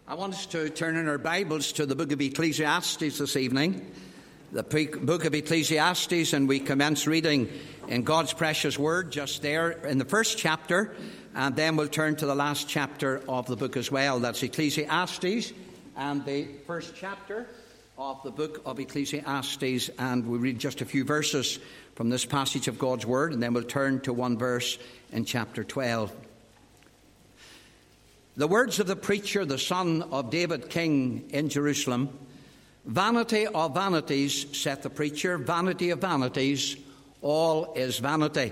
I want us to turn in our Bibles to the book of Ecclesiastes this evening. The book of Ecclesiastes, and we commence reading in God's precious word just there in the first chapter, and then we'll turn to the last chapter of the book as well. That's Ecclesiastes and the first chapter of the book of Ecclesiastes, and we'll read just a few verses from this passage of God's word, and then we'll turn to one verse in chapter 12. The words of the preacher, the son of David, king in Jerusalem. Vanity of vanities, saith the preacher, vanity of vanities, all is vanity.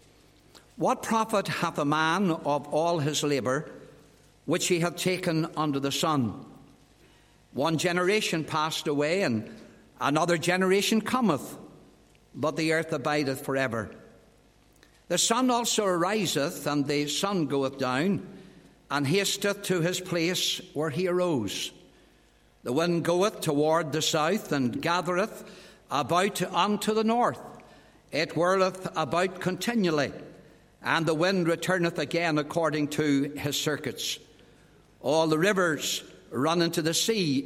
What profit hath a man of all his labour, which he hath taken under the sun? One generation passed away, and another generation cometh, but the earth abideth for ever. The sun also ariseth, and the sun goeth down, and hasteth to his place where he arose. The wind goeth toward the south, and gathereth about unto the north. It whirleth about continually, and the wind returneth again according to his circuits. All the rivers run into the sea,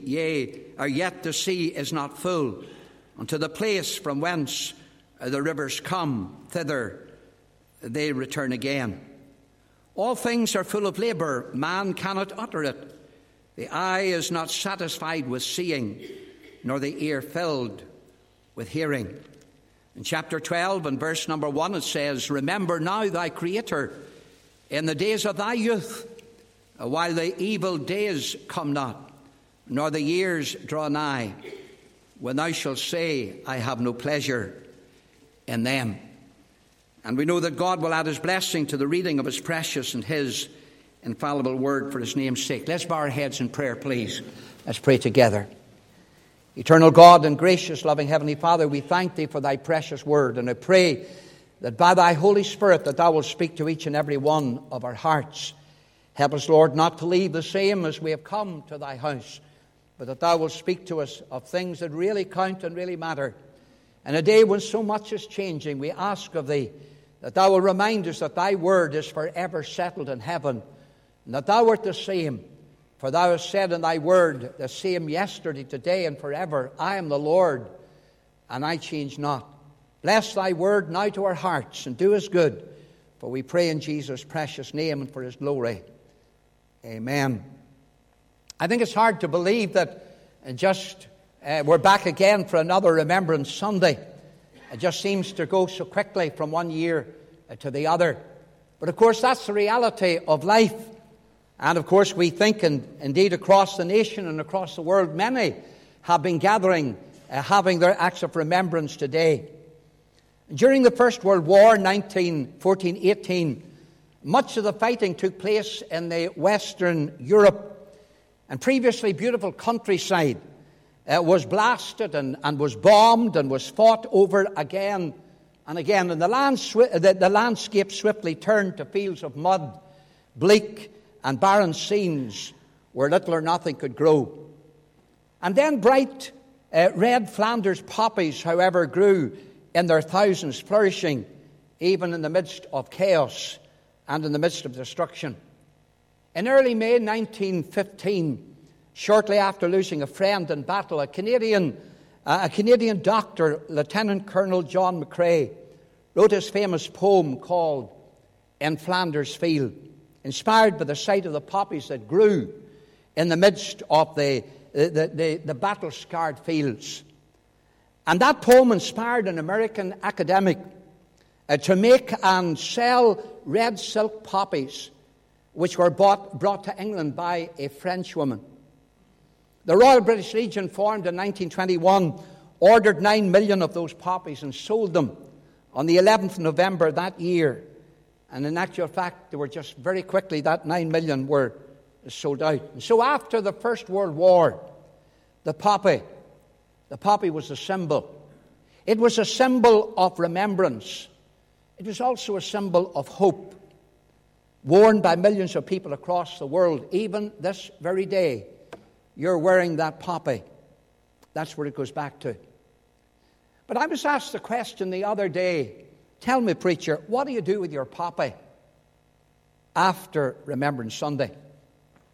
yet the sea is not full. Unto the place from whence the rivers come, thither they return again. All things are full of labour, man cannot utter it. The eye is not satisfied with seeing, nor the ear filled with hearing. In chapter 12 and verse number 1 it says, Remember now thy Creator in the days of thy youth, while the evil days come not, nor the years draw nigh, when thou shalt say, I have no pleasure in them. And we know that God will add his blessing to the reading of his precious and his infallible word for his name's sake. Let's bow our heads in prayer, please. Let's pray together. Eternal God and gracious, loving Heavenly Father, we thank thee for thy precious word. And I pray that by thy Holy Spirit that thou wilt speak to each and every one of our hearts. Help us, Lord, not to leave the same as we have come to thy house, but that thou wilt speak to us of things that really count and really matter. In a day when so much is changing, we ask of thee that thou wilt remind us that thy word is forever settled in heaven, and that thou art the same. For thou hast said in thy word, the same yesterday, today, and forever. I am the Lord, and I change not. Bless thy word now to our hearts, and do us good. For we pray in Jesus' precious name and for his glory. Amen. I think it's hard to believe that we're back again for another Remembrance Sunday. It just seems to go so quickly from one year to the other. But of course, that's the reality of life. And of course, we think, and indeed across the nation and across the world, many have been gathering, having their acts of remembrance today. During the First World War, 1914-18, much of the fighting took place in the Western Europe. And previously beautiful countryside was blasted and was bombed and was fought over again and again. And the landscape swiftly turned to fields of mud, bleak and barren scenes where little or nothing could grow. And then bright red Flanders poppies, however, grew in their thousands, flourishing even in the midst of chaos and in the midst of destruction. In early May 1915, shortly after losing a friend in battle, a Canadian doctor, Lieutenant Colonel John McCrae, wrote his famous poem called In Flanders Field, inspired by the sight of the poppies that grew in the midst of the battle-scarred fields. And that poem inspired an American academic to make and sell red silk poppies, which were brought to England by a French woman. The Royal British Legion, formed in 1921, ordered 9 million of those poppies and sold them on the 11th of November that year. And in actual fact, they were just very quickly, that 9 million were sold out. And so after the First World War, the poppy was a symbol. It was a symbol of remembrance. It was also a symbol of hope, worn by millions of people across the world. Even this very day, you're wearing that poppy. That's where it goes back to. But I was asked the question the other day, tell me, preacher, what do you do with your poppy after Remembrance Sunday?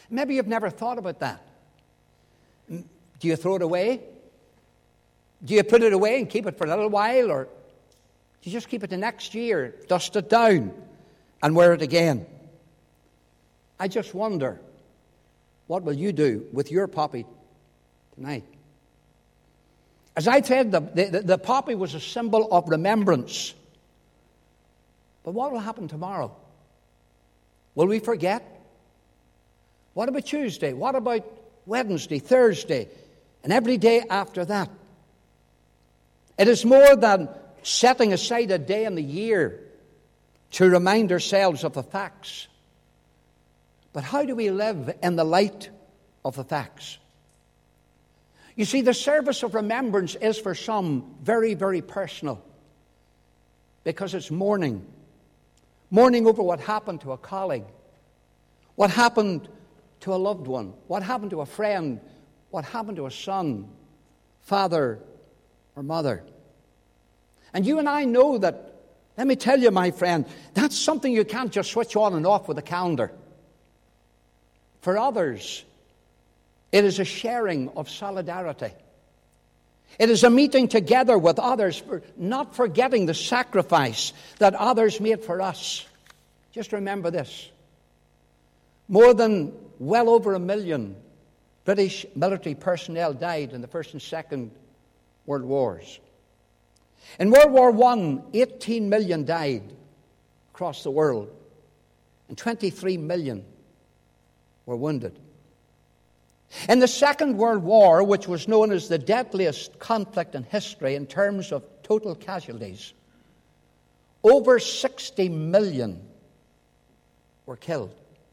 Maybe you've never thought about that. Do you throw it away? Do you put it away and keep it for a little while? Or do you just keep it the next year, dust it down, and wear it again? I just wonder, what will you do with your poppy tonight? As I said, the poppy was a symbol of remembrance. But what will happen tomorrow? Will we forget? What about Tuesday? What about Wednesday, Thursday, and every day after that? It is more than setting aside a day in the year to remind ourselves of the facts. But how do we live in the light of the facts? You see, the service of remembrance is for some very, very personal, because it's mourning. Mourning over what happened to a colleague, what happened to a loved one, what happened to a friend, what happened to a son, father, or mother. And you and I know that, let me tell you, my friend, that's something you can't just switch on and off with a calendar. For others, it is a sharing of solidarity. It is a meeting together with others, not forgetting the sacrifice that others made for us. Just remember this. More than well over 1 million British military personnel died in the First and Second World Wars. In World War I, 18 million died across the world, and 23 million were wounded. In the Second World War, which was known as the deadliest conflict in history in terms of total casualties, over 60 million were killed.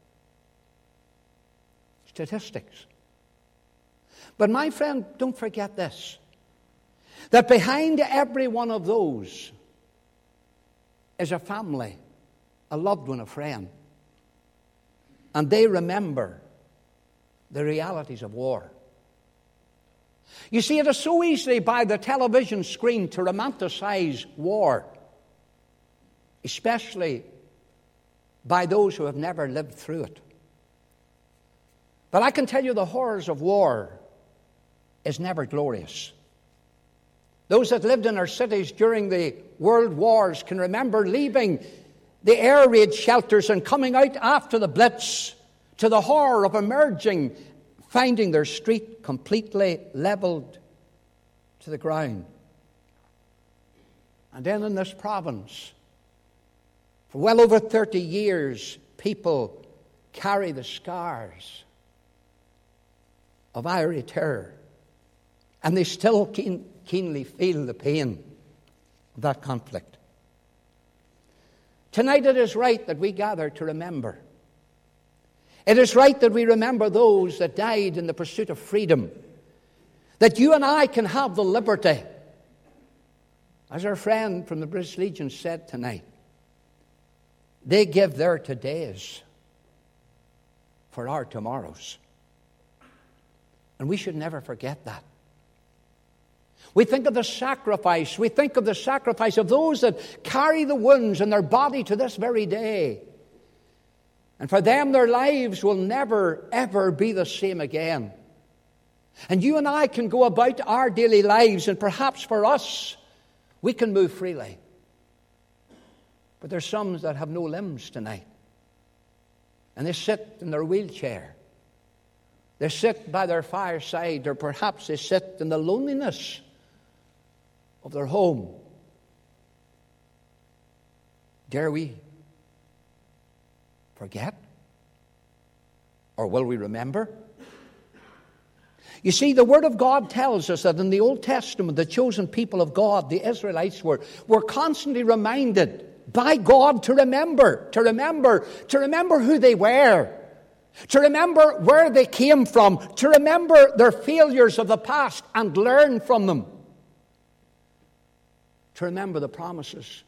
Statistics. But my friend, don't forget this, that behind every one of those is a family, a loved one, a friend. And they remember the realities of war. You see, it is so easy by the television screen to romanticize war, especially by those who have never lived through it. But I can tell you the horrors of war is never glorious. Those that lived in our cities during the world wars can remember leaving the air raid shelters and coming out after the Blitz to the horror of emerging, finding their street completely leveled to the ground. And then in this province, for well over 30 years, people carry the scars of IRA terror, and they still keenly feel the pain of that conflict. Tonight it is right that we gather to remember. It is right that we remember those that died in the pursuit of freedom, that you and I can have the liberty. As our friend from the British Legion said tonight, they give their todays for our tomorrows. And we should never forget that. We think of the sacrifice. We think of the sacrifice of those that carry the wounds in their body to this very day. And for them, their lives will never, ever be the same again. And you and I can go about our daily lives, and perhaps for us, we can move freely. But there's some that have no limbs tonight. And they sit in their wheelchair. They sit by their fireside, or perhaps they sit in the loneliness of their home. Dare we forget? Or will we remember? You see, the Word of God tells us that in the Old Testament, the chosen people of God, the Israelites, were constantly reminded by God to remember who they were, to remember where they came from, to remember their failures of the past and learn from them, to remember the promises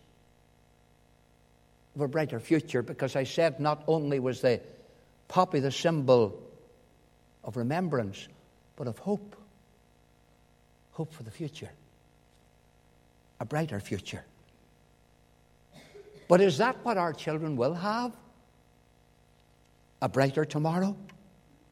of a brighter future. Because I said not only was the poppy the symbol of remembrance, but of hope. Hope for the future. A brighter future. But is that what our children will have? A brighter tomorrow?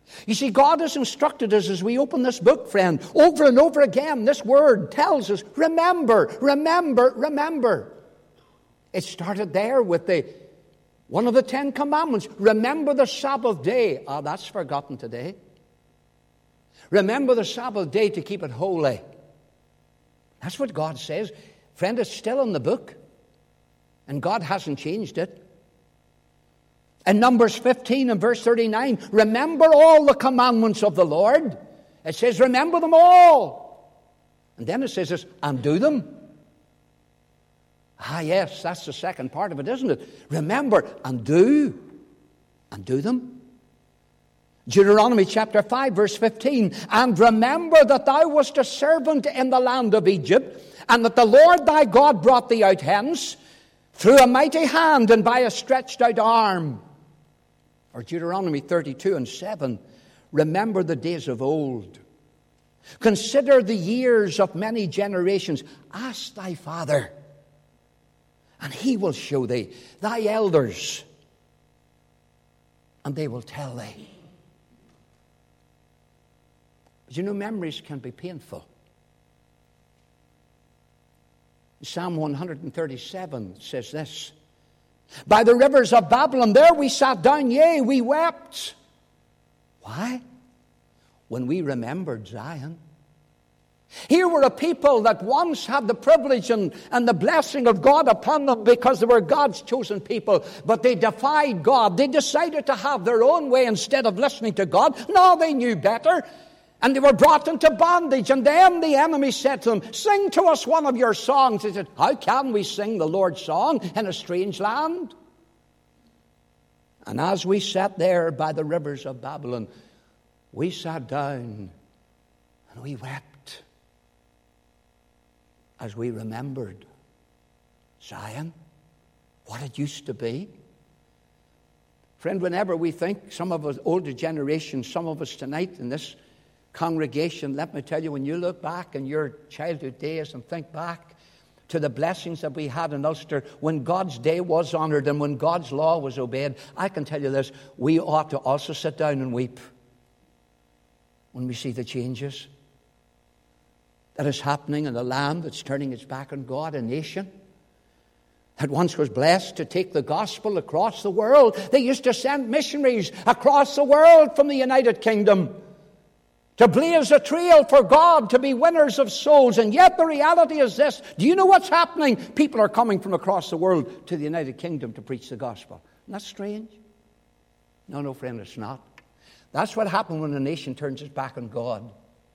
You see, God has instructed us as we open this book, friend, over and over again. This word tells us, remember, remember, remember. It started there with one of the 10 Commandments. Remember the Sabbath day. That's forgotten today. Remember the Sabbath day to keep it holy. That's what God says. Friend, it's still in the book. And God hasn't changed it. In Numbers 15 and verse 39, remember all the commandments of the Lord. It says, remember them all. And then it says this, and do them. Yes, that's the second part of it, isn't it? Remember and do them. Deuteronomy chapter 5, verse 15, and remember that thou wast a servant in the land of Egypt, and that the Lord thy God brought thee out hence through a mighty hand and by a stretched out arm. Or Deuteronomy 32 and 7, remember the days of old. Consider the years of many generations. Ask thy father, and he will show thee, thy elders, and they will tell thee. But you know, memories can be painful. Psalm 137 says this, by the rivers of Babylon, there we sat down, yea, we wept. Why? When we remembered Zion. Here were a people that once had the privilege and the blessing of God upon them because they were God's chosen people, but they defied God. They decided to have their own way instead of listening to God. No, they knew better. And they were brought into bondage. And then the enemy said to them, sing to us one of your songs. They said, how can we sing the Lord's song in a strange land? And as we sat there by the rivers of Babylon, we sat down and we wept as we remembered Zion, what it used to be. Friend, whenever we think, some of us, older generations, some of us tonight in this congregation, let me tell you, when you look back in your childhood days and think back to the blessings that we had in Ulster when God's day was honored and when God's law was obeyed, I can tell you this, we ought to also sit down and weep when we see the changes that is happening in a land that's turning its back on God, a nation that once was blessed to take the gospel across the world. They used to send missionaries across the world from the United Kingdom to blaze a trail for God, to be winners of souls. And yet the reality is this. Do you know what's happening? People are coming from across the world to the United Kingdom to preach the gospel. Isn't that strange? No, friend, it's not. That's what happened when a nation turns its back on God.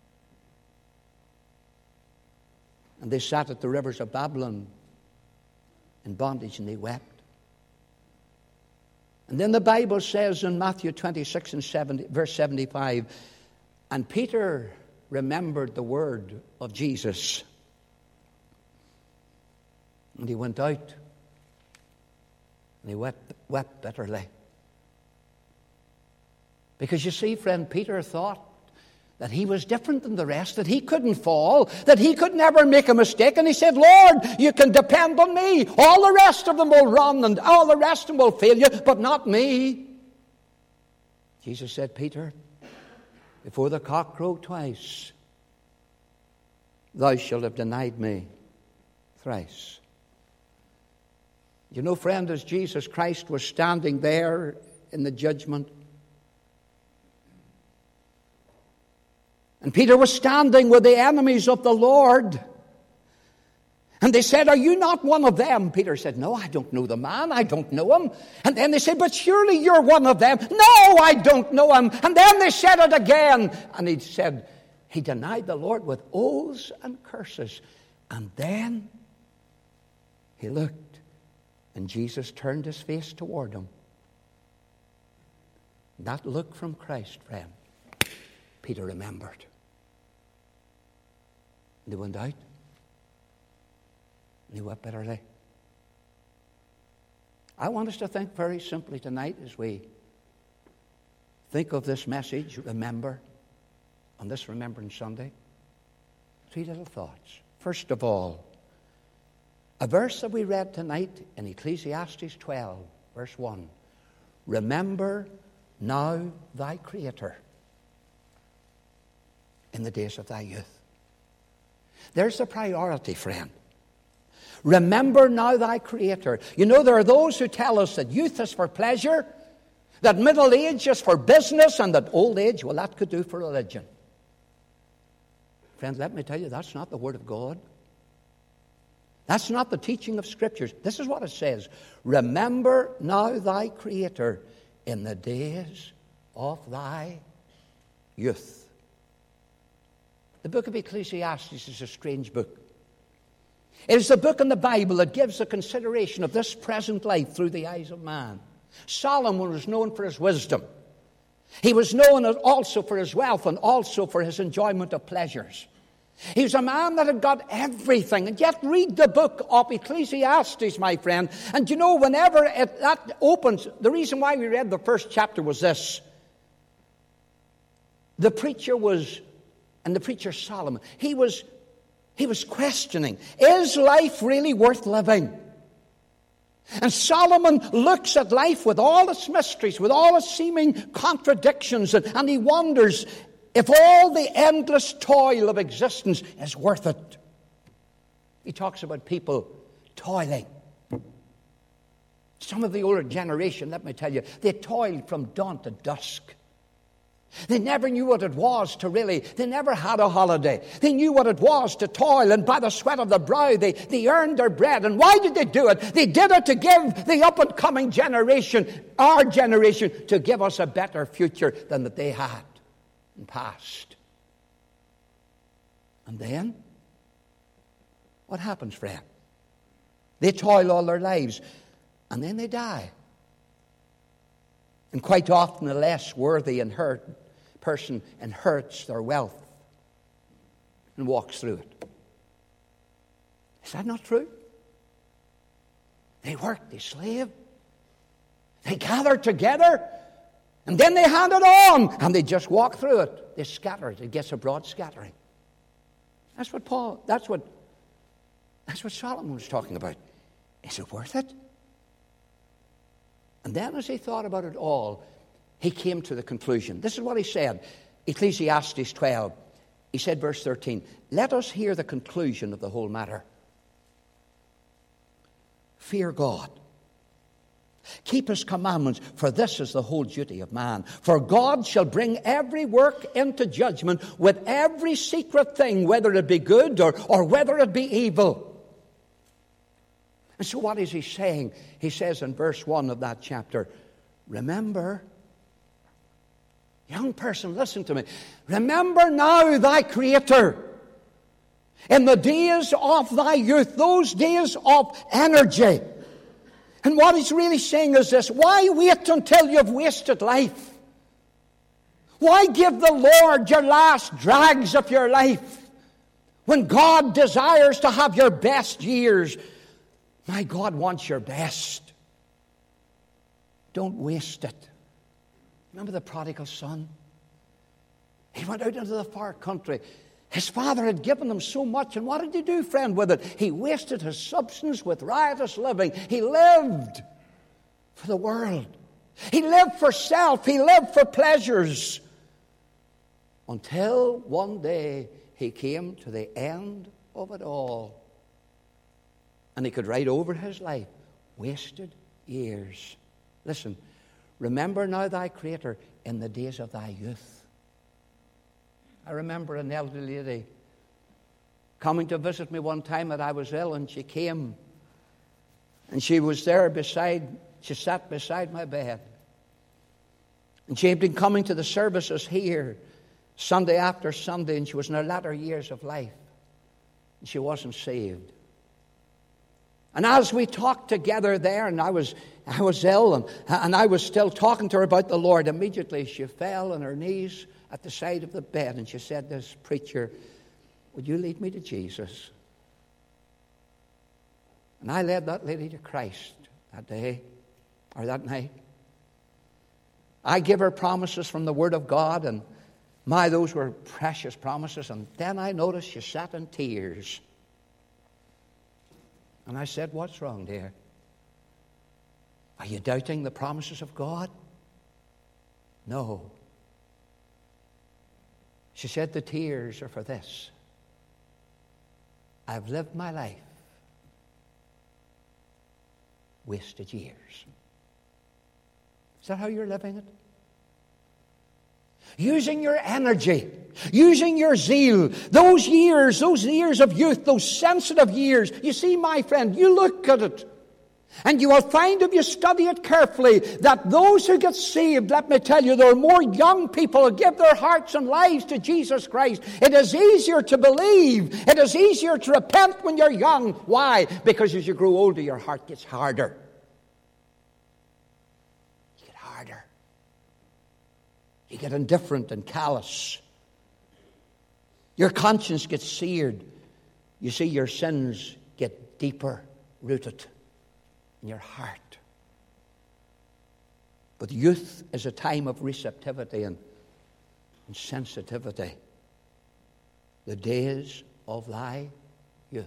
And they sat at the rivers of Babylon in bondage and they wept. And then the Bible says in Matthew 26 and verse 75, and Peter remembered the word of Jesus. And he went out and he wept bitterly. Because you see, friend, Peter thought that he was different than the rest, that he couldn't fall, that he could never make a mistake. And he said, Lord, you can depend on me. All the rest of them will run and all the rest of them will fail you, but not me. Jesus said, Peter, before the cock crow twice, thou shalt have denied me thrice. You know, friend, as Jesus Christ was standing there in the judgment, and Peter was standing with the enemies of the Lord, and they said, are you not one of them? Peter said, no, I don't know the man. I don't know him. And then they said, but surely you're one of them. No, I don't know him. And then they said it again. And he said, he denied the Lord with oaths and curses. And then he looked, and Jesus turned his face toward him. That look from Christ, friend, Peter remembered. They went out. And he wept bitterly. I want us to think very simply tonight as we think of this message, remember, on this Remembrance Sunday. 3 little thoughts. First of all, a verse that we read tonight in Ecclesiastes 12, verse 1. Remember now thy Creator. in the days of thy youth. There's the priority, friend. Remember now thy Creator. You know, there are those who tell us that youth is for pleasure, that middle age is for business, and that old age, well, that could do for religion. Friend, let me tell you, that's not the Word of God. That's not the teaching of Scriptures. This is what it says. Remember now thy Creator in the days of thy youth. The book of Ecclesiastes is a strange book. It is the book in the Bible that gives a consideration of this present life through the eyes of man. Solomon was known for his wisdom. He was known also for his wealth and also for his enjoyment of pleasures. He was a man that had got everything. And yet read the book of Ecclesiastes, my friend. And you know, whenever that opens, the reason why we read the first chapter was this. The preacher Solomon, he was questioning, is life really worth living? And Solomon looks at life with all its mysteries, with all its seeming contradictions, and he wonders if all the endless toil of existence is worth it. He talks about people toiling. Some of the older generation, let me tell you, they toiled from dawn to dusk. They never knew what it was they never had a holiday. They knew what it was to toil, and by the sweat of the brow, they earned their bread. And why did they do it? They did it to give the up-and-coming generation, our generation, to give us a better future than that they had in past. And then, what happens, friend? They toil all their lives, and then they die. And quite often, the less worthy person inherits their wealth and walks through it. Is that not true? They work, they slave, they gather together, and then they hand it on, and they just walk through it. They scatter it. It gets a broad scattering. That's what Solomon was talking about. Is it worth it? And then as he thought about it all, he came to the conclusion. This is what he said, Ecclesiastes 12. He said, verse 13, let us hear the conclusion of the whole matter. Fear God. Keep his commandments, for this is the whole duty of man. For God shall bring every work into judgment with every secret thing, whether it be good or whether it be evil. And so what is he saying? He says in verse 1 of that chapter, remember, young person, listen to me. Remember now thy Creator in the days of thy youth, those days of energy. And what he's really saying is this: why wait until you've wasted life? Why give the Lord your last drags of your life when God desires to have your best years? My God wants your best. Don't waste it. Remember the prodigal son? He went out into the far country. His father had given him so much, and what did he do, friend, with it? He wasted his substance with riotous living. He lived for the world. He lived for self. He lived for pleasures. Until one day he came to the end of it all. And he could write over his life, wasted years. Listen, remember now thy Creator in the days of thy youth. I remember an elderly lady coming to visit me one time that I was ill, and she came. And she was there she sat beside my bed. And she had been coming to the services here Sunday after Sunday, and she was in her latter years of life. And she wasn't saved. And as we talked together there, and I was ill, and I was still talking to her about the Lord, immediately she fell on her knees at the side of the bed, and she said, "This preacher, would you lead me to Jesus?" And I led that lady to Christ that day, or that night. I give her promises from the Word of God, and those were precious promises. And then I noticed she sat in tears. And I said, "What's wrong, dear? Are you doubting the promises of God?" "No." She She said, the tears are for this. I've lived my life, wasted years. Is that how you're living it? Using your energy, using your zeal, those years of youth, those sensitive years. You see, my friend, you look at it, and you will find, if you study it carefully, that those who get saved, let me tell you, there are more young people who give their hearts and lives to Jesus Christ. It is easier to believe. It is easier to repent when you're young. Why? Because as you grow older, your heart gets harder. You get harder. You get indifferent and callous. Your conscience gets seared. You see, your sins get deeper rooted in your heart. But youth is a time of receptivity and sensitivity. The days of thy youth.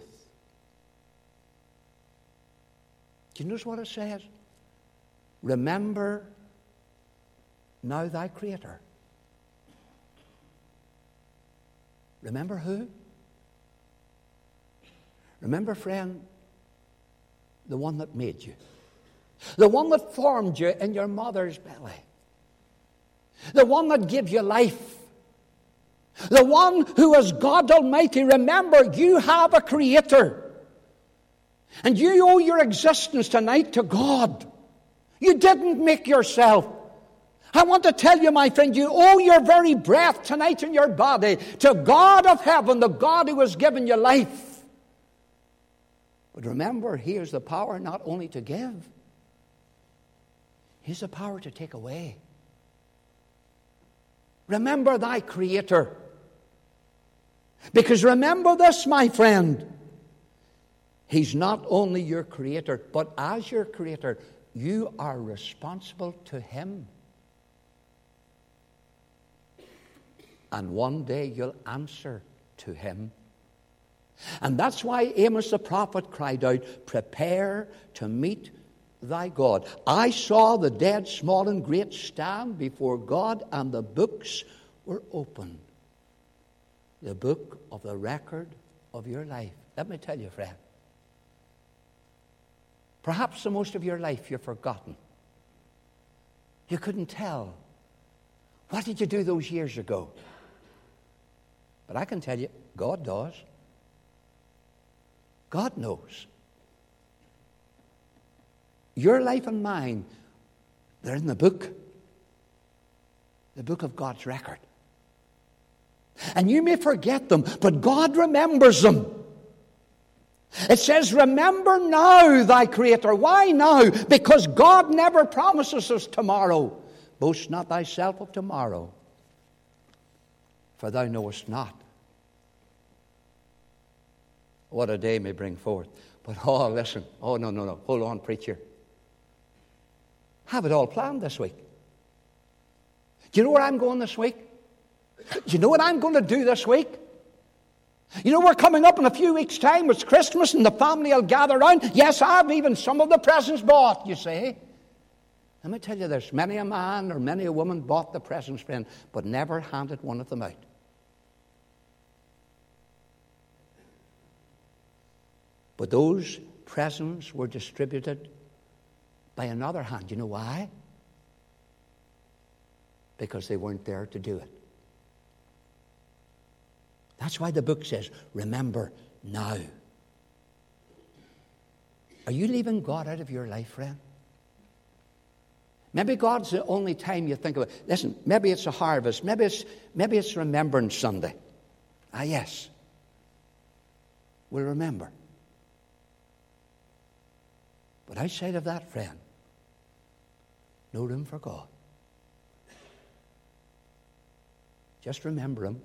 Do you notice what it says? Remember now thy Creator. Remember who? Remember, friend, the one that made you. The one that formed you in your mother's belly. The one that gave you life. The one who is God Almighty. Remember, you have a Creator. And you owe your existence tonight to God. You didn't make yourself. I want to tell you, my friend, you owe your very breath tonight in your body to God of heaven, the God who has given you life. But remember, He has the power not only to give, He has the power to take away. Remember thy Creator. Because remember this, my friend, He's not only your Creator, but as your Creator, you are responsible to Him. And one day you'll answer to Him. And that's why Amos the prophet cried out, prepare to meet thy God. I saw the dead, small and great, stand before God, and the books were opened. The book of the record of your life. Let me tell you, friend, perhaps the most of your life you've forgotten. You couldn't tell. What did you do those years ago? But I can tell you, God does. God knows. Your life and mine, they're in the book of God's record. And you may forget them, but God remembers them. It says, remember now thy Creator. Why now? Because God never promises us tomorrow. Boast not thyself of tomorrow, for thou knowest not what a day may bring forth. But listen, no, hold on, preacher. Have it all planned this week. Do you know where I'm going this week? Do you know what I'm going to do this week? You know, we're coming up in a few weeks' time. It's Christmas and the family will gather around. Yes, I've even some of the presents bought, you see. Let me tell you this. Many a man or many a woman bought the presents, friend, but never handed one of them out. But those presents were distributed by another hand. You know why? Because they weren't there to do it. That's why the book says, remember now. Are you leaving God out of your life, friend? Maybe God's the only time you think of it. Listen, maybe it's a harvest. Maybe it's Remembrance Sunday. Ah, yes. We'll remember. But outside of that, friend, no room for God. Just remember Him.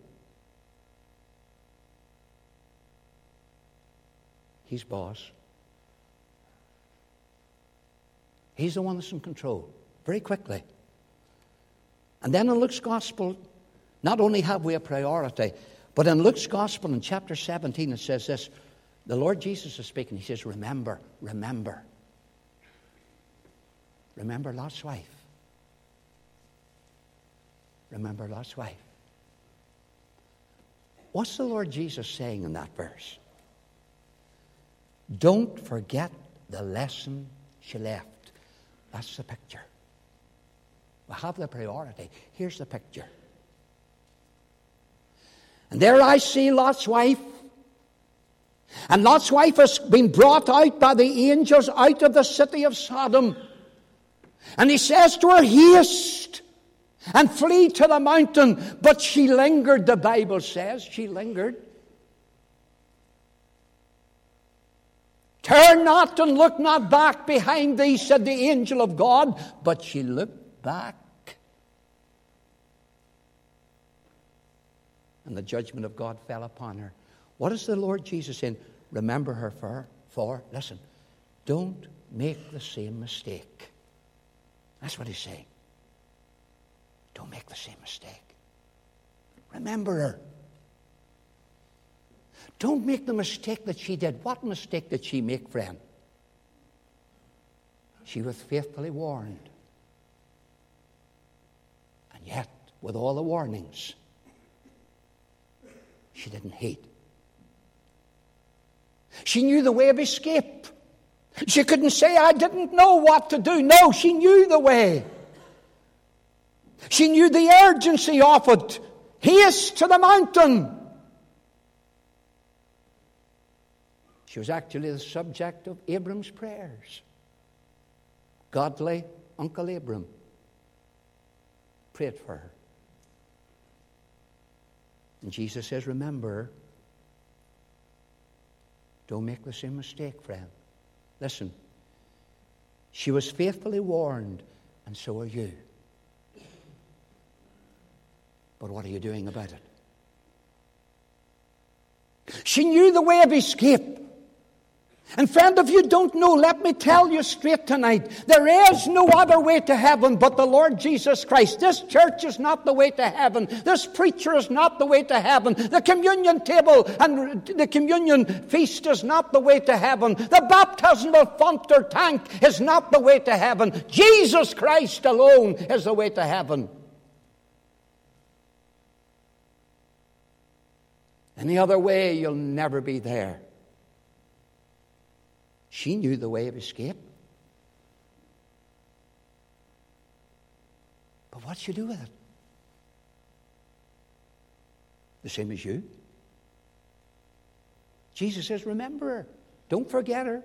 He's boss. He's the one that's in control. Very quickly. And then in Luke's Gospel, not only have we a priority, but in Luke's Gospel in chapter 17 it says this. The Lord Jesus is speaking. He says, remember, remember. Remember Lot's wife. Remember Lot's wife. What's the Lord Jesus saying in that verse? Don't forget the lesson she left. That's the picture. We have the priority. Here's the picture. And there I see Lot's wife. And Lot's wife has been brought out by the angels out of the city of Sodom. And he says to her, haste and flee to the mountain. But she lingered, the Bible says. She lingered. Turn not and look not back behind thee, said the angel of God. But she looked back. And the judgment of God fell upon her. What is the Lord Jesus saying? Remember her for, listen, don't make the same mistake. That's what he's saying. Don't make the same mistake. Remember her. Don't make the mistake that she did. What mistake did she make, friend? She was faithfully warned. And yet, with all the warnings, she didn't heed. She knew the way of escape. She couldn't say, I didn't know what to do. No, she knew the way. She knew the urgency of it. Haste to the mountain. She was actually the subject of Abram's prayers. Godly Uncle Abram prayed for her. And Jesus says, remember, don't make the same mistake, friend. Listen, she was faithfully warned, and so are you. But what are you doing about it? She knew the way of escape. And friend, if you don't know, let me tell you straight tonight, there is no other way to heaven but the Lord Jesus Christ. This church is not the way to heaven. This preacher is not the way to heaven. The communion table and the communion feast is not the way to heaven. The baptismal font or tank is not the way to heaven. Jesus Christ alone is the way to heaven. Any other way, you'll never be there. She knew the way of escape. But what she do with it? The same as you. Jesus says, remember her. Don't forget her.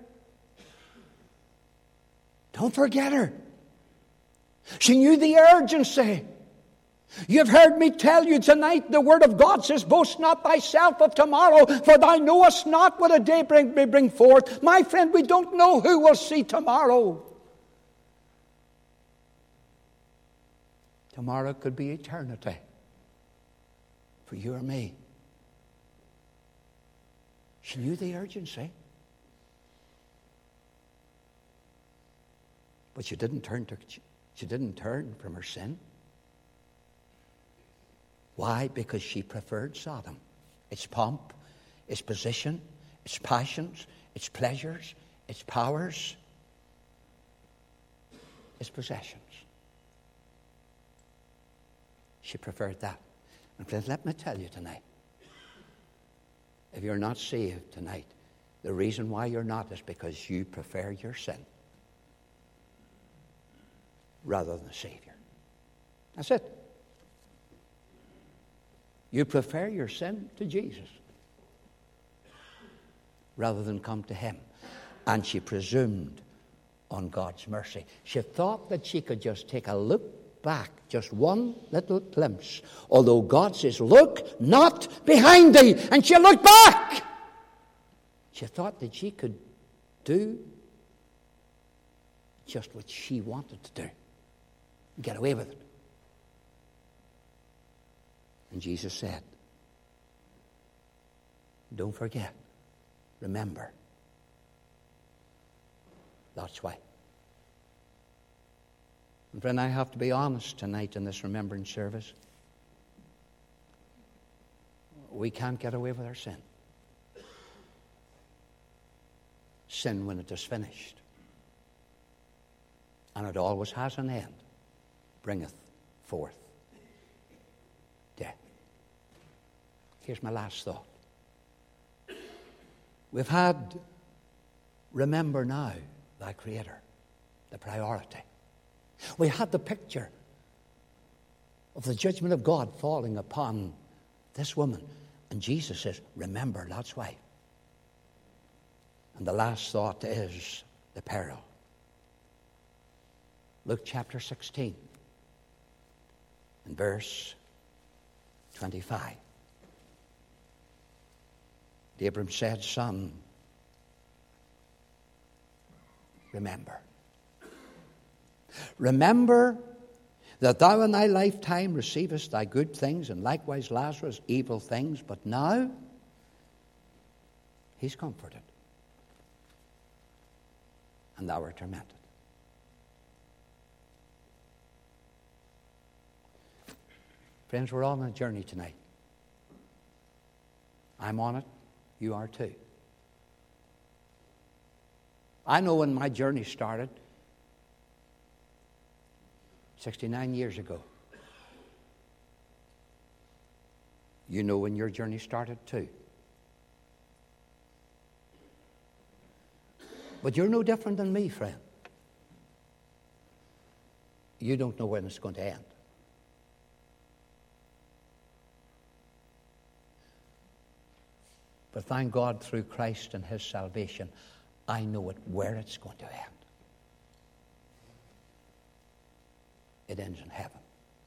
Don't forget her. She knew the urgency. You've heard me tell you tonight, the Word of God says, boast not thyself of tomorrow, for thou knowest not what a day may bring forth. My friend, we don't know who will see tomorrow. Tomorrow could be eternity for you or me. She knew the urgency. But she didn't turn from her sin. Why? Because she preferred Sodom. Its pomp, its position, its passions, its pleasures, its powers, its possessions. She preferred that. And friends, let me tell you tonight, if you're not saved tonight, the reason why you're not is because you prefer your sin rather than the Savior. That's it. You prefer your sin to Jesus rather than come to Him. And she presumed on God's mercy. She thought that she could just take a look back, just one little glimpse. Although God says, look not behind thee. And she looked back. She thought that she could do just what she wanted to do and get away with it. And Jesus said, don't forget, remember, Lot's wife. And friend, I have to be honest tonight in this remembrance service. We can't get away with our sin. Sin, when it is finished, and it always has an end, bringeth forth death. Here's my last thought. We've had remember now thy Creator, the priority. We had the picture of the judgment of God falling upon this woman. And Jesus says, remember Lot's wife. And the last thought is the peril. Luke chapter 16 and verse 25. Abram said, son, remember. Remember that thou in thy lifetime receivest thy good things, and likewise Lazarus evil things, but now he's comforted, and thou art tormented. Friends, we're all on a journey tonight. I'm on it. You are too. I know when my journey started 69 years ago. You know when your journey started too. But you're no different than me, friend. You don't know when it's going to end. But thank God through Christ and His salvation, I know where it's going to end. It ends in heaven.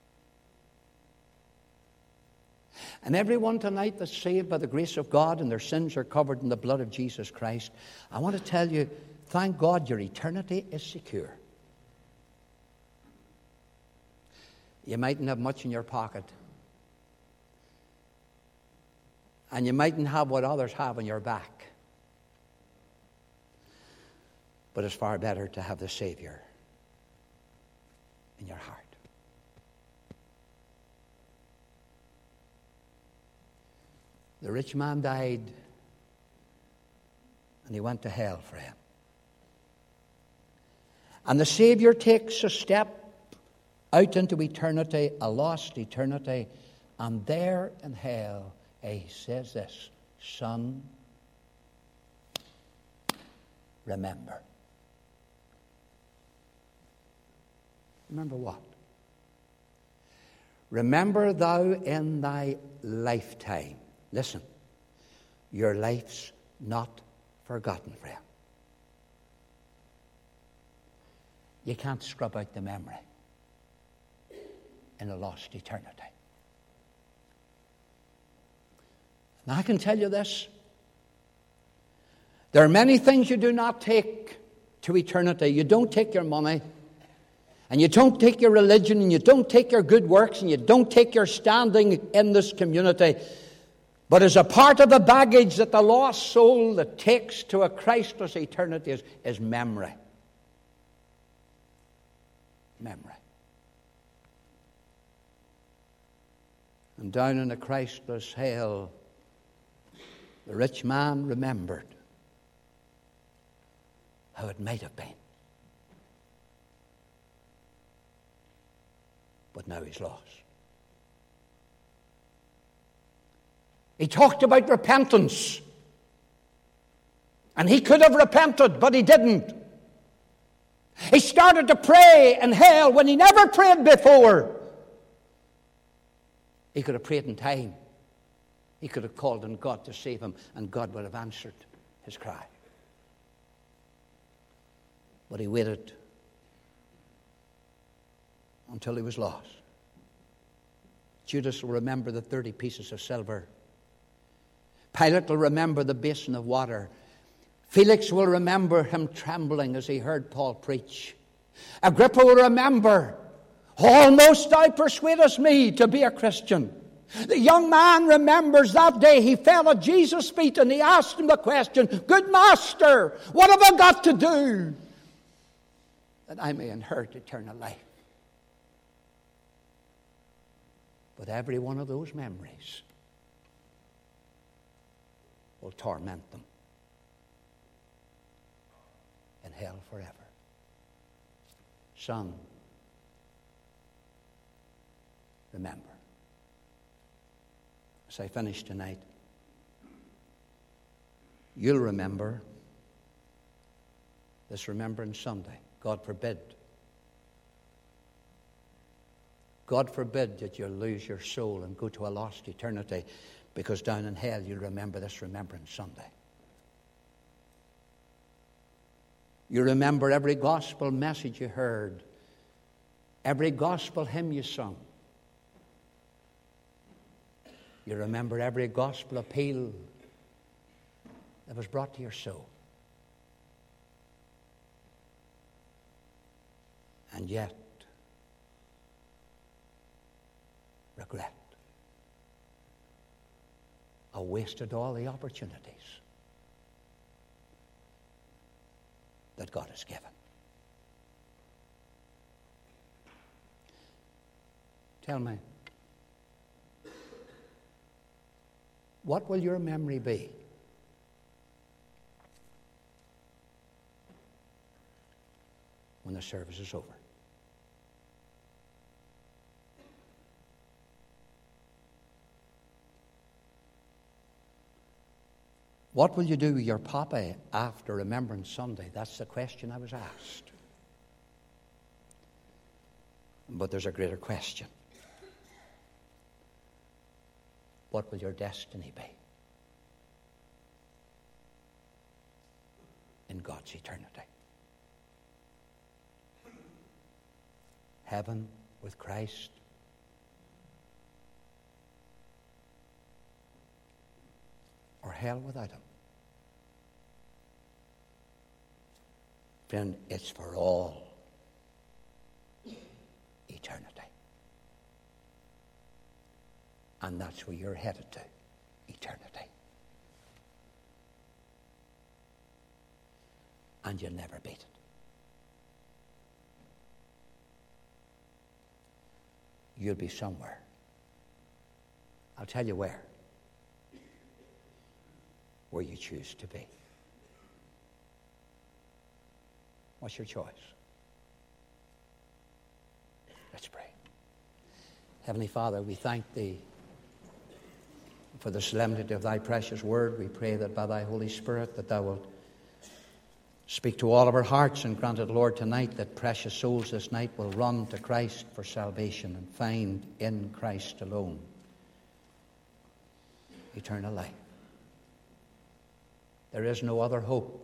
And everyone tonight that's saved by the grace of God and their sins are covered in the blood of Jesus Christ, I want to tell you, thank God your eternity is secure. You mightn't have much in your pocket. And you mightn't have what others have on your back. But it's far better to have the Savior in your heart. The rich man died, and he went to hell for him. And the Savior takes a step out into eternity, a lost eternity, and there in hell, he says this, son, remember. Remember what? Remember thou in thy lifetime. Listen, your life's not forgotten, friend. You can't scrub out the memory in a lost eternity. And I can tell you this. There are many things you do not take to eternity. You don't take your money, and you don't take your religion, and you don't take your good works, and you don't take your standing in this community. But as a part of the baggage that the lost soul that takes to a Christless eternity is memory. Memory. And down in a Christless hell, the rich man remembered how it might have been. But now he's lost. He talked about repentance. And he could have repented, but he didn't. He started to pray in hell when he never prayed before. He could have prayed in time. He could have called on God to save him, and God would have answered his cry. But he waited until he was lost. Judas will remember the 30 pieces of silver. Pilate will remember the basin of water. Felix will remember him trembling as he heard Paul preach. Agrippa will remember, almost thou persuadest me to be a Christian. The young man remembers that day he fell at Jesus' feet and he asked him the question, good master, what have I got to do that I may inherit eternal life? But every one of those memories will torment them in hell forever. Son, remember. as I finish tonight, you'll remember this Remembrance Sunday. God forbid. God forbid that you'll lose your soul and go to a lost eternity, because down in hell you'll remember this Remembrance Sunday. You remember every gospel message you heard, every gospel hymn you sung. You remember every gospel appeal that was brought to your soul. And yet, regret. I wasted all the opportunities that God has given. Tell me, what will your memory be when the service is over? What will you do with your papa after Remembrance Sunday? That's the question I was asked. But there's a greater question. What will your destiny be in God's eternity? Heaven with Christ, or hell without him? Friend, it's for all eternity. And that's where you're headed to, eternity. And you'll never beat it. You'll be somewhere. I'll tell you where you choose to be. What's your choice? Let's pray. Heavenly Father, we thank Thee for the solemnity of Thy precious word. We pray that by Thy Holy Spirit that Thou wilt speak to all of our hearts, and grant it, Lord, tonight that precious souls this night will run to Christ for salvation and find in Christ alone eternal life. There is no other hope.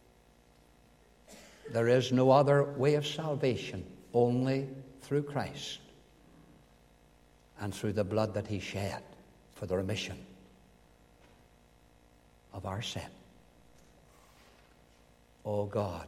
There is no other way of salvation, only through Christ and through the blood that He shed for the remission of our sin. Oh God,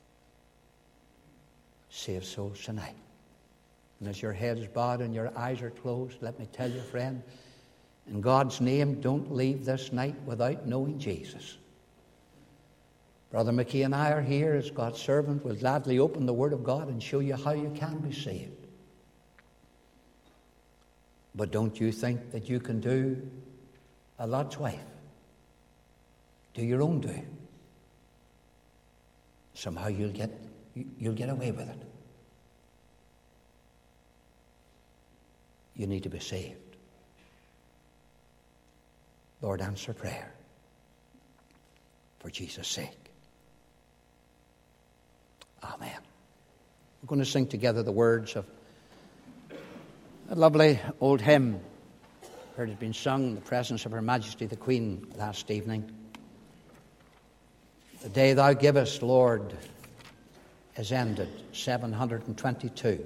save souls tonight. And as your head is bowed and your eyes are closed, let me tell you, friend, in God's name, don't leave this night without knowing Jesus. Brother McKee and I are here as God's servant. We'll gladly open the Word of God and show you how you can be saved. But don't you think that you can do a Lot's wife? Do your own do. Somehow you'll get away with it. You need to be saved. Lord, answer prayer for Jesus' sake. Amen. We're going to sing together the words of a lovely old hymn. Heard it being sung in the presence of Her Majesty the Queen last evening. The day Thou givest, Lord, is ended. 722.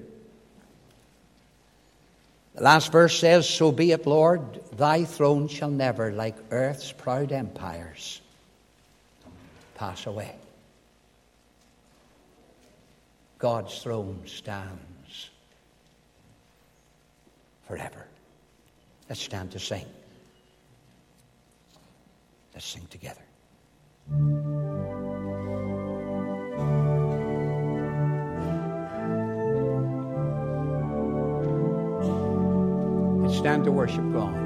The last verse says, "So be it, Lord, Thy throne shall never, like earth's proud empires, pass away. God's throne stands forever." Let's stand to sing. Let's sing together. Let's stand to worship God.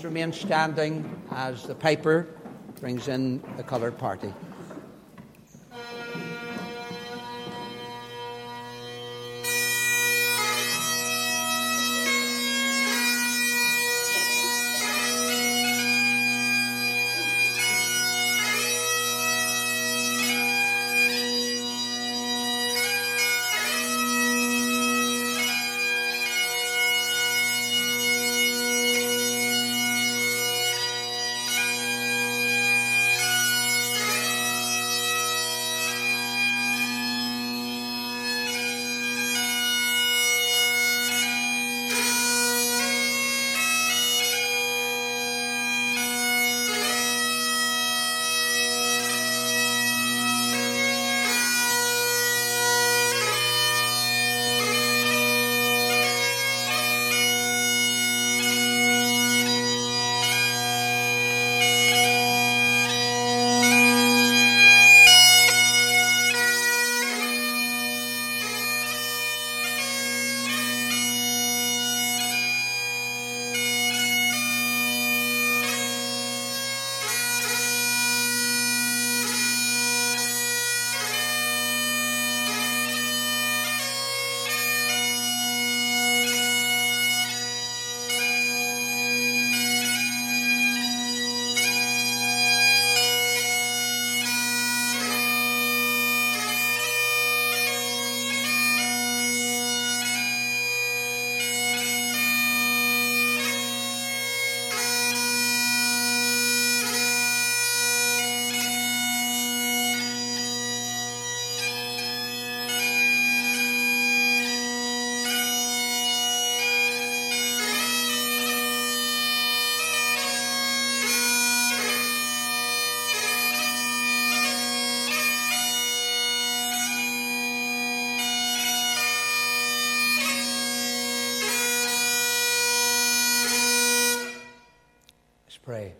remain standing as the piper brings in the coloured party. Pray.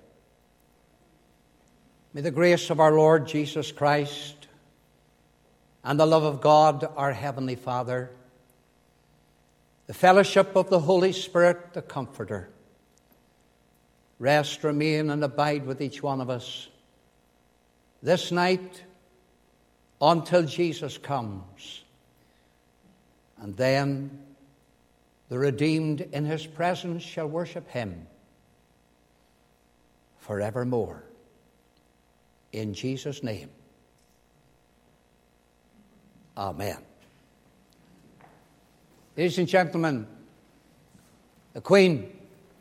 May the grace of our Lord Jesus Christ and the love of God, our Heavenly Father, the fellowship of the Holy Spirit, the Comforter, rest, remain, and abide with each one of us this night until Jesus comes. And then the redeemed in his presence shall worship him forevermore. In Jesus' name. Amen. Ladies and gentlemen, the Queen.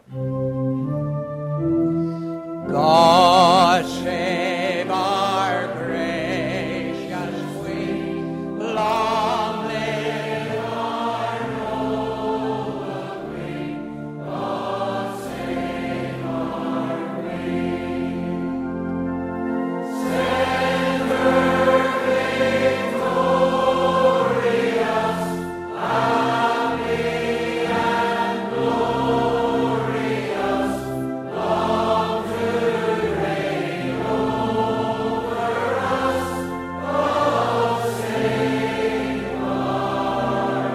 God save our gracious Queen. Long live our noble Queen. God save our Queen. Send her victorious, happy and glorious, long to reign over us. God save our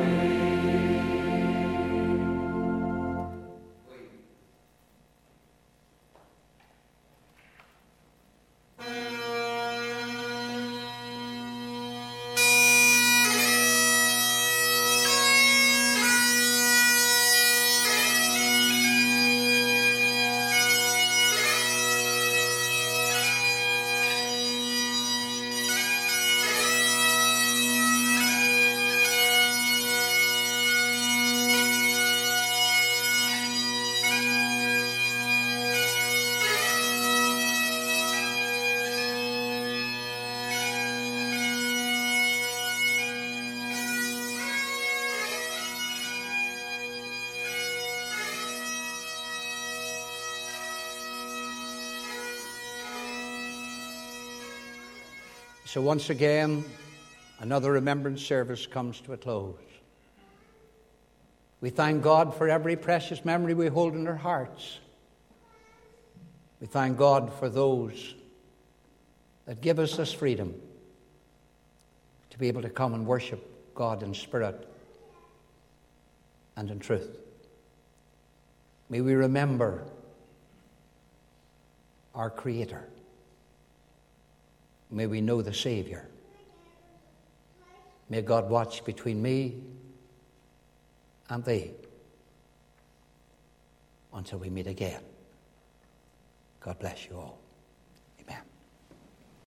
So once again, another remembrance service comes to a close. We thank God for every precious memory we hold in our hearts. We thank God for those that give us this freedom to be able to come and worship God in spirit and in truth. May we remember our Creator. May we know the Saviour. May God watch between me and thee until we meet again. God bless you all.